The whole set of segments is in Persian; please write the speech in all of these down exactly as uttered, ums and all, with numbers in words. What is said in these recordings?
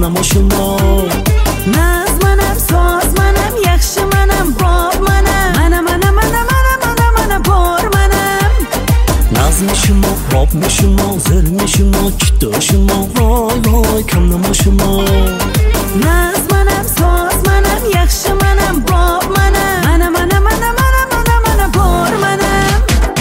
نما شما ناز منم ساز منم یخش منم باب منم منم منم منم منم منم پر منم نظم شما باب شما زل شما کتا شما وای وای کم نما شما ناز منم ساز منم یخش منم باب منم منم منم منم منم منم پر منم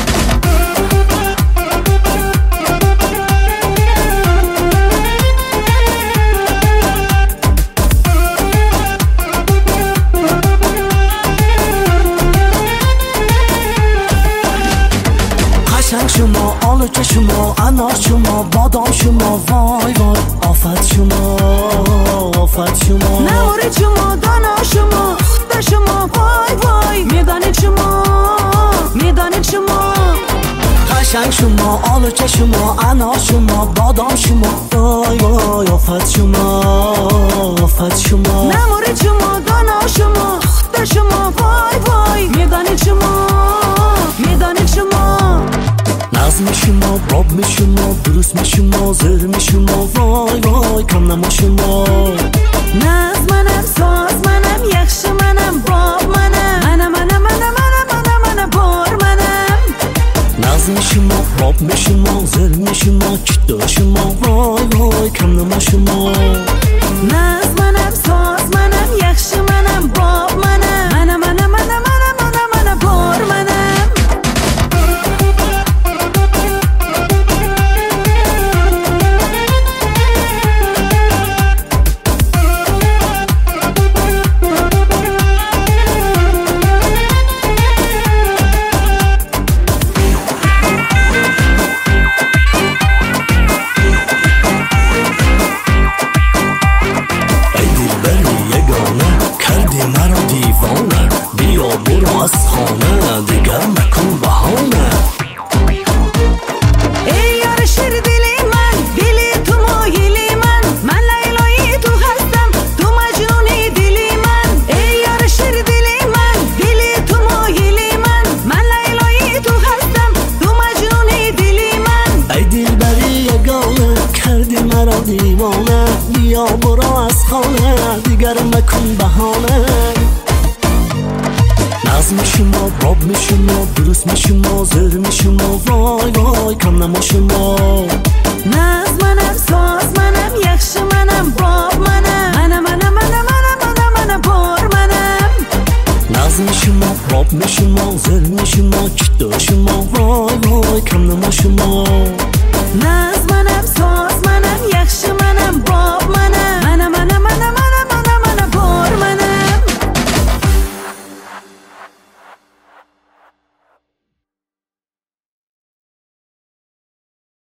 قشنگ شما آلوچه شما انار شما بادام شما وای وای آفت شما آفت شما نوری شما دانا شما خود شما وای وای میدانید شما میدانید شما قشنگ شما آلوچه شما انار شما بادام شما وای وای آفت شما آفت شما نمورید شما دانا شما خود شما وای وای میدانید شما میدانید شما نظم شما باب می شما درست می شما زر می شما وای وای کم نما شما ناز منم ساز منم یخش منم باب منم منم منم منم منم منم پر منم نظم شما باب می شما زر می شما کتا شما وای وای کم نما شما ناز منم ساز منم یخش منم باب منم منم منم منم منم منم پر منم بیا برو از خانه دیگر مکن بهانه ای یار شیر دلی من دلی تو مایلی من من لیلای تو هستم تو مجنونی دلی من ای یار شیر دلی من دلی تو مایلی من من لیلای تو هستم تو مجنونی دلی من ای دلبری یگانه کردی مرا دیوانه بیا برو از خانه دیگر مکن بهانه نظم شما باب می شما درست می شما زر می شما وای وای کم نما شما ناز منم ساز منم یخش منم باب منم منم منم منم منم منم پر منم نظم شما باب می شما زر می شما کتا شما وای وای کم نما شما ناز منم ساز منم یخش منم باب منم